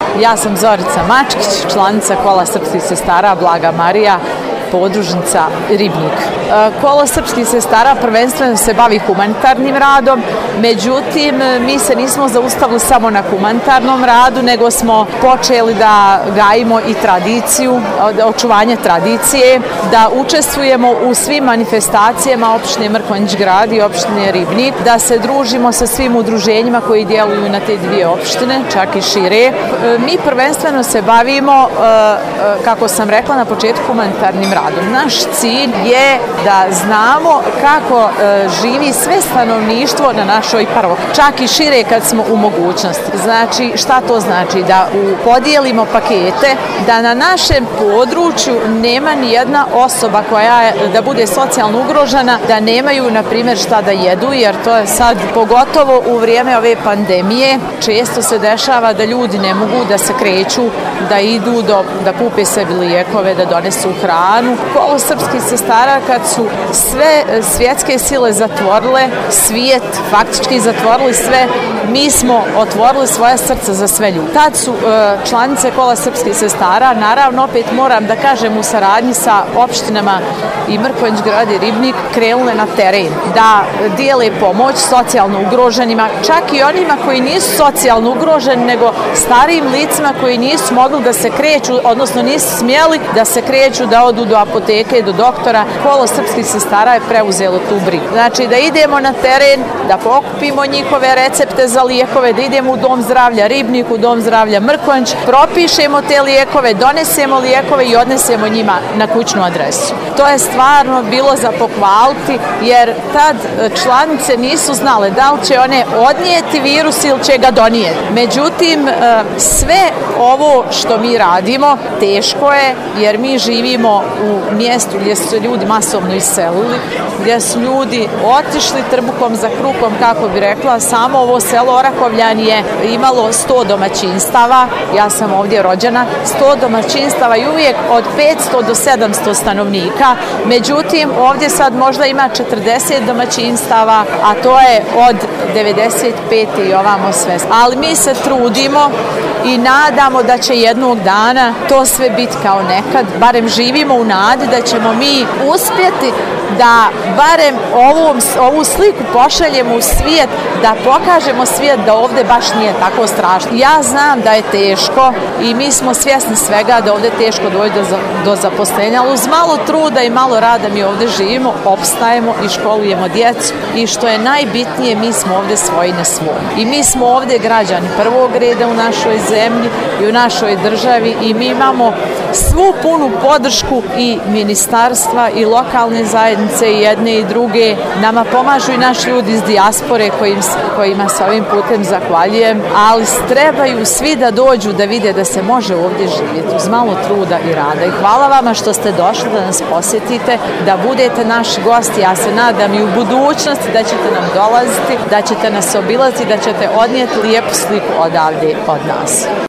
Ja sam Zorica Mačkić, članica Kola srpskih sestara Blaga Marija, podružnica Ribnik. Kolo srpskih sestara prvenstveno se bavi humanitarnim radom, međutim mi se nismo zaustavili samo na humanitarnom radu, nego smo počeli da gajimo i tradiciju, očuvanje tradicije, da učestvujemo u svim manifestacijama opštine Mrkonjić Grad i opštine Ribnik, da se družimo sa svim udruženjima koji djeluju na te dvije opštine, čak i šire. Mi prvenstveno se bavimo, kako sam rekla na početku, humanitarnim radom. Naš cilj je da znamo kako živi sve stanovništvo na našoj parohiji, čak i šire kad smo u mogućnosti. Znači, šta to znači? Da podijelimo pakete, da na našem području nema ni jedna osoba koja da bude socijalno ugrožena, da nemaju, na primjer, šta da jedu, jer to je sad, pogotovo u vrijeme ove pandemije, često se dešava da ljudi ne mogu da se kreću, da idu da kupe sebi lijekove, da donesu hranu. Kolo srpskih sestara, kad su sve svjetske sile zatvorile, svijet faktički zatvorili sve, mi smo otvorili svoje srce za sve ljude. Tad su članice Kola srpskih sestara, naravno opet moram da kažem u saradnji sa opštinama i Mrkonjić Grad i Ribnik, krenule na teren, da dijele pomoć socijalno ugroženima, čak i onima koji nisu socijalno ugroženi, nego starijim licima koji nisu mogli da se kreću, odnosno nisu smjeli da se kreću, da odu do apoteke, do doktora. Kolo srpskih sestara je preuzelo tu brigu. Znači da idemo na teren, da pokupimo njihove recepte za lijekove, da idemo u Dom zdravlja Ribnik, u Dom zdravlja Mrkonjić, propišemo te lijekove, donesemo lijekove i odnesemo njima na kućnu adresu. To je stvarno bilo za pohvaliti, jer tad članice nisu znale da li će one odnijeti virus ili će ga donijeti. Međutim, sve ovo što mi radimo teško je, jer mi živimo u mjestu gdje su se ljudi masovno iselili, gdje su ljudi otišli trbukom za kruhom, kako bi rekla. Samo ovo selo Orakovljan je imalo 100 domaćinstava, ja sam ovdje rođena, 100 domaćinstava i uvijek od 500 do 700 stanovnika. Međutim, ovdje sad možda ima 40 domaćinstava, a to je od 95. i ovamo sve. Ali mi se trudimo i nadamo da će jednog dana to sve biti kao nekad, barem živimo u nadi da ćemo mi uspjeti da barem ovu sliku pošaljemo u svijet, da pokažemo svijet da ovdje baš nije tako strašno. Ja znam da je teško i mi smo svjesni svega da ovdje teško doći do zaposlenja, ali uz malo truda i malo rada mi ovdje živimo, opstajemo i školujemo djecu i što je najbitnije, mi smo ovdje svoji na svom. I mi smo ovdje građani prvog reda u našoj zemlji i u našoj državi i mi imamo svu punu podršku i ministarstva i lokalne zajednice i jedne i druge. Nama pomažu i naši ljudi iz dijaspore kojima se ovim putem zahvaljujem, ali trebaju svi da dođu da vide da se može ovdje živjeti uz malo truda i rada. I hvala vama što ste došli da nas posjetite, da budete naši gosti. Ja se nadam i u budućnosti da ćete nam dolaziti, da ćete nas obilaziti, da ćete odnijeti lijepu sliku odavde od nas.